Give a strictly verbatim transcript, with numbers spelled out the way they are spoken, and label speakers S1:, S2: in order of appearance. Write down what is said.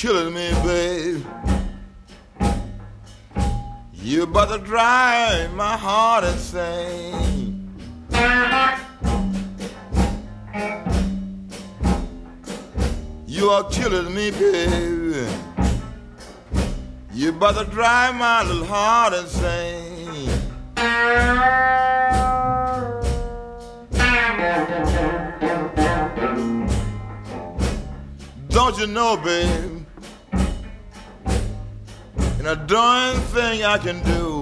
S1: killing me, babe. You about to drive my heart insane. You are killing me, baby. You about to drive my little heart insane. Don't you know, babe, and a darn thing I can do